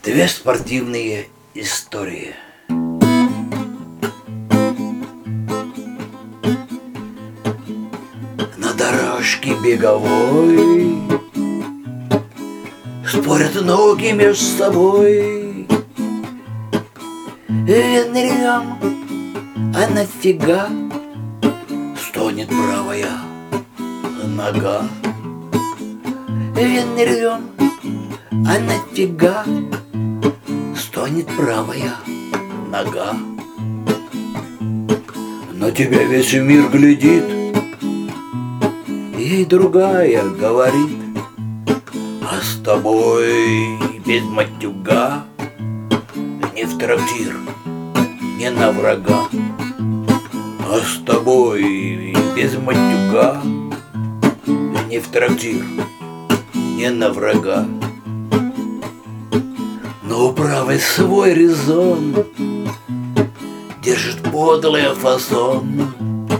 Две спортивные истории. На дорожке беговой спорят ноги между собой. Венрем, а нафига стонет правая нога? Венрем, а нафига стонет правая нога? На тебя весь мир глядит, ей другая говорит: а с тобой без матюга не в трактир, не на врага. А с тобой без матюга не в трактир, не на врага. Но у правой свой резон, держит подлый фасон.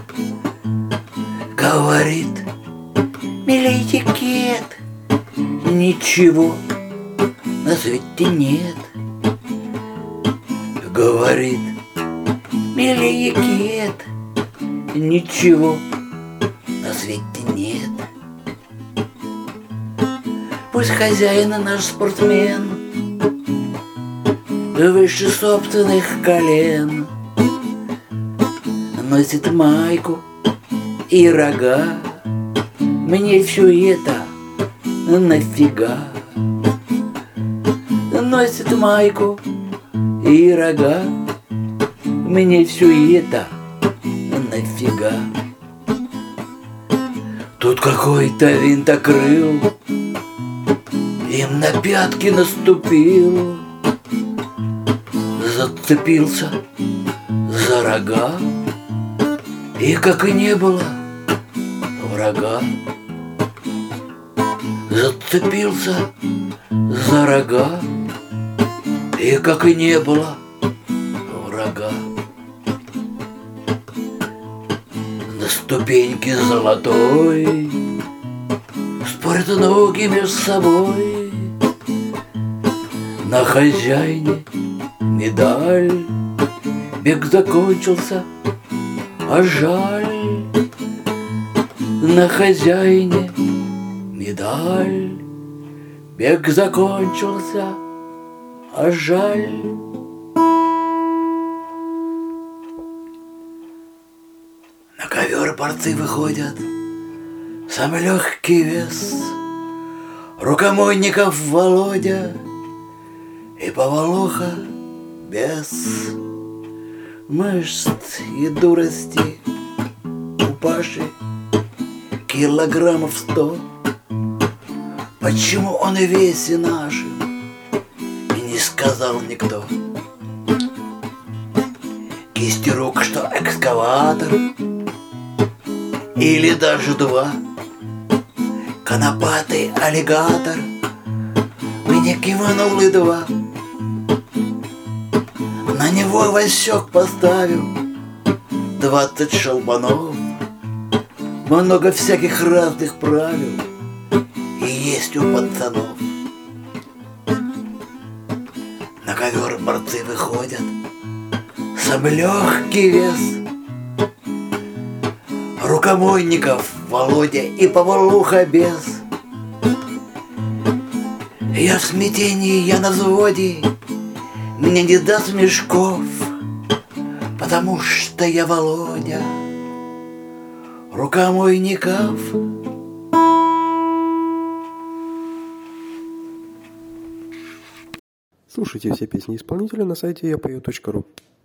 Говорит: милый этикет, ничего на свете нет. Говорит: милый этикет, ничего на свете нет. Пусть хозяин наш спортсмен выше собственных колен, носит майку и рога, мне все это нафига? Носит майку и рога, мне все это нафига? Тут какой-то винтокрыл им на пятки наступил, зацепился за рога, и как и не было врага. Зацепился за рога, и как и не было врага. На ступеньке золотой спорят ноги между собой. На хозяине медаль, бег закончился, а жаль. На хозяине медаль, бег закончился, а жаль. На ковер борцы выходят, самый легкий вес, рукомойников Володя и повалуха без мышц и дурости. У Паши килограммов 100. Почему он и весе нашим и не сказал никто? Кисти рук, что экскаватор, или даже два. Конопатый аллигатор мне кивнул и два. На него Васек поставил 20 шалбанов. Много всяких разных правил и есть у пацанов. На ковер борцы выходят, самый легкий вес, рукомойников Володя и повалуха без. Я в смятении, я на взводе, мне не даст мешков, потому что я Володя рукомойников. Слушайте все песни исполнителя на сайте yapою.ru.